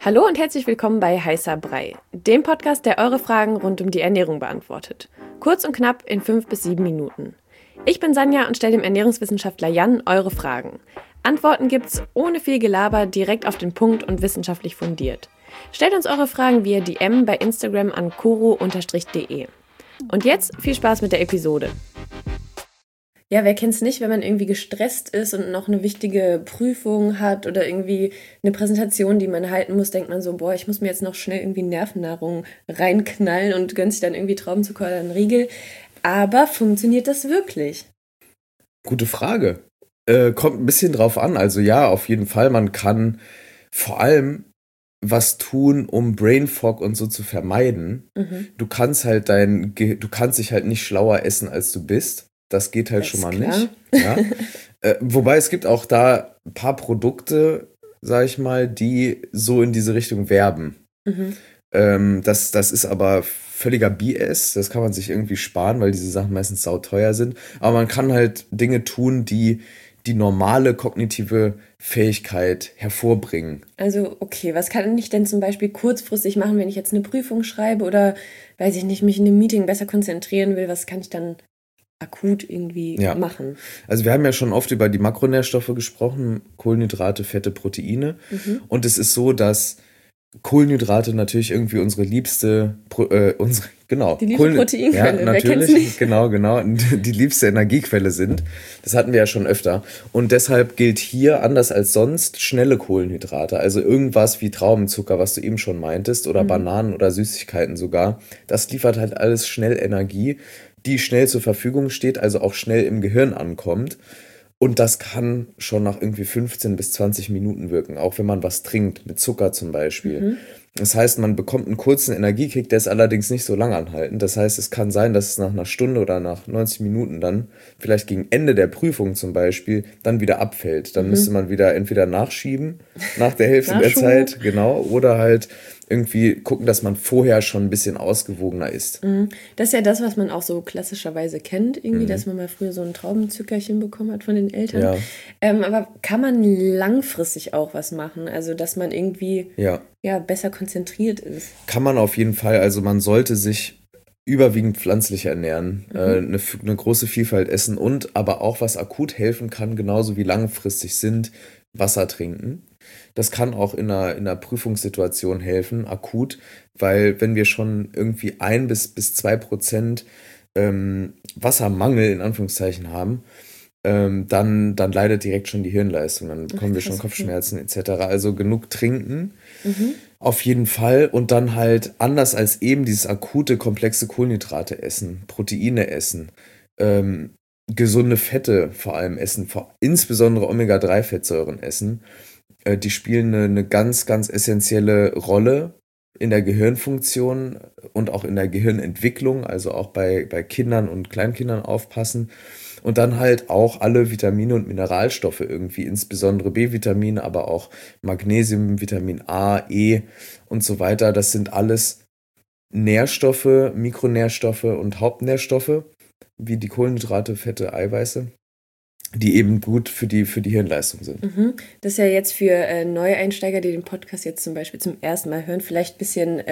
Hallo und herzlich willkommen bei Heißer Brei, dem Podcast, der eure Fragen rund um die Ernährung beantwortet. Kurz und knapp in 5 bis 7 Minuten. Ich bin Sanja und stelle dem Ernährungswissenschaftler Jan eure Fragen. Antworten gibt's ohne viel Gelaber, direkt auf den Punkt und wissenschaftlich fundiert. Stellt uns eure Fragen via DM bei Instagram an koro_de. Und jetzt viel Spaß mit der Episode. Ja, wer kennt's nicht, wenn man irgendwie gestresst ist und noch eine wichtige Prüfung hat oder irgendwie eine Präsentation, die man halten muss, denkt man so, boah, ich muss mir jetzt noch schnell irgendwie Nervennahrung reinknallen und gönnt sich dann irgendwie Traubenzucker oder einen Riegel. Aber funktioniert das wirklich? Gute Frage. Kommt ein bisschen drauf an. Also ja, auf jeden Fall. Man kann vor allem was tun, um Brain Fog und so zu vermeiden. Du kannst dich halt nicht schlauer essen, als du bist. Das geht halt Das schon ist mal klar. nicht. Ja. Wobei es gibt auch da ein paar Produkte, sag ich mal, die so in diese Richtung werben. Das ist aber völliger BS. Das kann man sich irgendwie sparen, weil diese Sachen meistens sauteuer sind. Aber man kann halt Dinge tun, die die normale kognitive Fähigkeit hervorbringen. Also, okay, was kann ich denn zum Beispiel kurzfristig machen, wenn ich jetzt eine Prüfung schreibe oder, weiß ich nicht, mich in einem Meeting besser konzentrieren will? Was kann ich dann akut irgendwie Ja. machen? Also wir haben ja schon oft über die Makronährstoffe gesprochen, Kohlenhydrate, Fette, Proteine. Und es ist so, dass Kohlenhydrate natürlich irgendwie unsere liebste, Die liebste Proteinquelle, ja, wer kennt's natürlich, nicht? genau, die liebste Energiequelle sind. Das hatten wir ja schon öfter. Und deshalb gilt hier, anders als sonst, schnelle Kohlenhydrate. Also irgendwas wie Traubenzucker, was du eben schon meintest, oder Bananen oder Süßigkeiten sogar. Das liefert halt alles schnell Energie, die schnell zur Verfügung steht, also auch schnell im Gehirn ankommt. Und das kann schon nach irgendwie 15 bis 20 Minuten wirken, auch wenn man was trinkt, mit Zucker zum Beispiel. Das heißt, man bekommt einen kurzen Energiekick, der ist allerdings nicht so lang anhaltend. Das heißt, es kann sein, dass es nach einer Stunde oder nach 90 Minuten dann, vielleicht gegen Ende der Prüfung zum Beispiel, dann wieder abfällt. Dann müsste man wieder entweder nachschieben, nach der Hälfte der Nachschub. Zeit, genau, oder halt irgendwie gucken, dass man vorher schon ein bisschen ausgewogener isst. Das ist ja das, was man auch so klassischerweise kennt, irgendwie, dass man mal früher so ein Traubenzückerchen bekommen hat von den Eltern. Ja. Aber kann man langfristig auch was machen? Also, dass man irgendwie Ja. besser konzentriert ist. Kann man auf jeden Fall. Also man sollte sich überwiegend pflanzlich ernähren, eine große Vielfalt essen und aber auch, was akut helfen kann, genauso wie langfristig sind, Wasser trinken. Das kann auch in einer Prüfungssituation helfen, akut, weil wenn wir schon irgendwie 1 bis 2% Wassermangel in Anführungszeichen haben, dann leidet direkt schon die Hirnleistung, dann bekommen wir schon krass, Kopfschmerzen etc. Also genug trinken, auf jeden Fall. Und dann halt anders als eben dieses akute, komplexe Kohlenhydrate essen, Proteine essen, gesunde Fette vor allem essen, insbesondere Omega-3-Fettsäuren essen. Die spielen eine ganz, ganz essentielle Rolle in der Gehirnfunktion und auch in der Gehirnentwicklung, also auch bei Kindern und Kleinkindern aufpassen. Und dann halt auch alle Vitamine und Mineralstoffe irgendwie, insbesondere B-Vitamin, aber auch Magnesium, Vitamin A, E und so weiter. Das sind alles Nährstoffe, Mikronährstoffe und Hauptnährstoffe, wie die Kohlenhydrate, Fette, Eiweiße, die eben gut für die Hirnleistung sind. Das ist ja jetzt für Neueinsteiger, die den Podcast jetzt zum Beispiel zum ersten Mal hören, vielleicht ein bisschen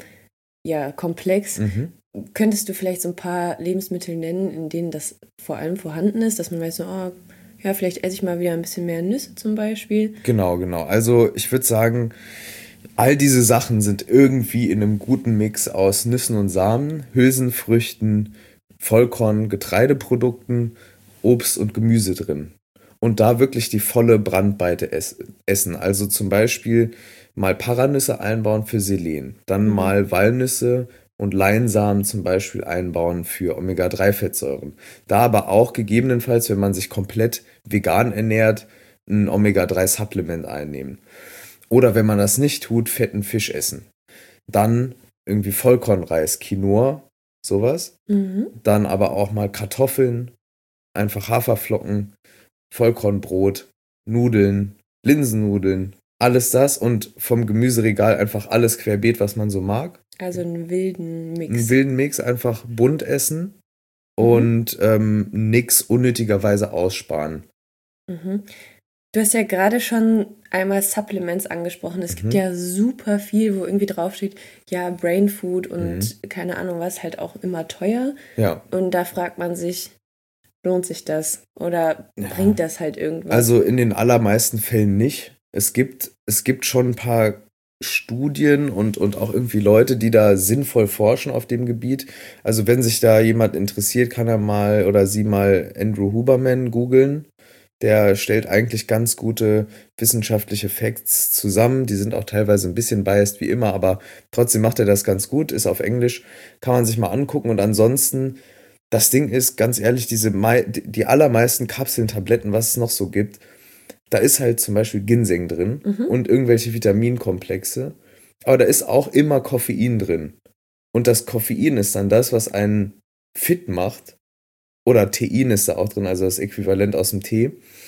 komplex. Könntest du vielleicht so ein paar Lebensmittel nennen, in denen das vor allem vorhanden ist, dass man weiß, so, oh, ja, vielleicht esse ich mal wieder ein bisschen mehr Nüsse zum Beispiel. Genau. Also ich würde sagen, all diese Sachen sind irgendwie in einem guten Mix aus Nüssen und Samen, Hülsenfrüchten, Vollkorn, Getreideprodukten, Obst und Gemüse drin. Und da wirklich die volle Brandweite essen. Also zum Beispiel mal Paranüsse einbauen für Selen, dann mal Walnüsse und Leinsamen zum Beispiel einbauen für Omega-3-Fettsäuren. Da aber auch gegebenenfalls, wenn man sich komplett vegan ernährt, ein Omega-3-Supplement einnehmen. Oder wenn man das nicht tut, fetten Fisch essen. Dann irgendwie Vollkornreis, Quinoa, sowas. Dann aber auch mal Kartoffeln, einfach Haferflocken, Vollkornbrot, Nudeln, Linsennudeln, alles das und vom Gemüseregal einfach alles querbeet, was man so mag. Also einen wilden Mix. Einen wilden Mix, einfach bunt essen und nix unnötigerweise aussparen. Du hast ja gerade schon einmal Supplements angesprochen. Es gibt ja super viel, wo irgendwie draufsteht, ja, Brain Food und keine Ahnung was, halt auch immer teuer. Ja. Und da fragt man sich, lohnt sich das? Oder bringt das halt irgendwas? Also in den allermeisten Fällen nicht. Es gibt schon ein paar Studien und auch irgendwie Leute, die da sinnvoll forschen auf dem Gebiet. Also wenn sich da jemand interessiert, kann er mal oder sie mal Andrew Huberman googeln. Der stellt eigentlich ganz gute wissenschaftliche Facts zusammen. Die sind auch teilweise ein bisschen biased wie immer, aber trotzdem macht er das ganz gut, ist auf Englisch, kann man sich mal angucken. Und ansonsten, das Ding ist, ganz ehrlich, die allermeisten Kapseln, Tabletten, was es noch so gibt, da ist halt zum Beispiel Ginseng drin und irgendwelche Vitaminkomplexe. Aber da ist auch immer Koffein drin. Und das Koffein ist dann das, was einen fit macht. Oder Tein ist da auch drin, also das Äquivalent aus dem Tee.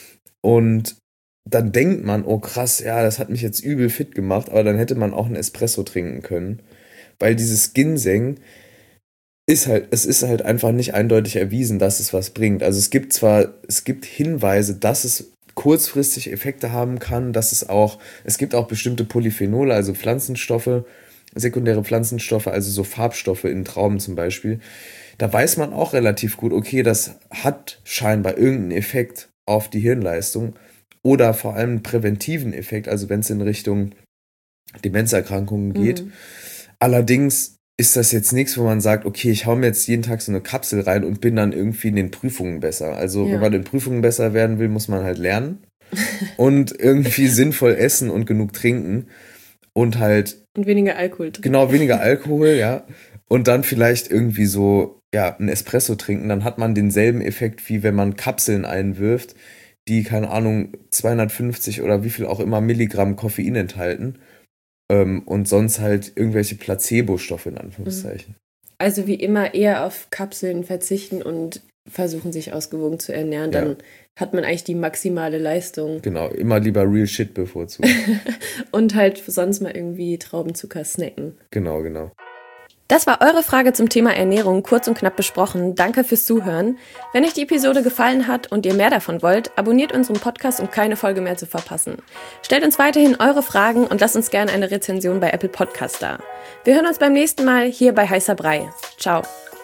Und dann denkt man, oh krass, ja, das hat mich jetzt übel fit gemacht, aber dann hätte man auch einen Espresso trinken können. Weil dieses Ginseng es ist halt einfach nicht eindeutig erwiesen, dass es was bringt. Also es gibt Hinweise, dass es kurzfristig Effekte haben kann, es gibt auch bestimmte Polyphenole, also Pflanzenstoffe, sekundäre Pflanzenstoffe, also so Farbstoffe in Trauben zum Beispiel. Da weiß man auch relativ gut, okay, das hat scheinbar irgendeinen Effekt auf die Hirnleistung oder vor allem einen präventiven Effekt, also wenn es in Richtung Demenzerkrankungen geht. Allerdings ist das jetzt nichts, wo man sagt, okay, ich hau mir jetzt jeden Tag so eine Kapsel rein und bin dann irgendwie in den Prüfungen besser. Also wenn man in Prüfungen besser werden will, muss man halt lernen und irgendwie sinnvoll essen und genug trinken und halt... Und weniger Alkohol trinken. Genau, weniger Alkohol, ja. Und dann vielleicht irgendwie so, ja, einen Espresso trinken, dann hat man denselben Effekt, wie wenn man Kapseln einwirft, die, keine Ahnung, 250 oder wie viel auch immer Milligramm Koffein enthalten. Und sonst halt irgendwelche Placebo-Stoffe in Anführungszeichen. Also wie immer eher auf Kapseln verzichten und versuchen, sich ausgewogen zu ernähren. Dann hat man eigentlich die maximale Leistung. Genau, immer lieber Real Shit bevorzugen. Und halt sonst mal irgendwie Traubenzucker snacken. Genau. Das war eure Frage zum Thema Ernährung, kurz und knapp besprochen. Danke fürs Zuhören. Wenn euch die Episode gefallen hat und ihr mehr davon wollt, abonniert unseren Podcast, um keine Folge mehr zu verpassen. Stellt uns weiterhin eure Fragen und lasst uns gerne eine Rezension bei Apple Podcast da. Wir hören uns beim nächsten Mal hier bei Heißer Brei. Ciao.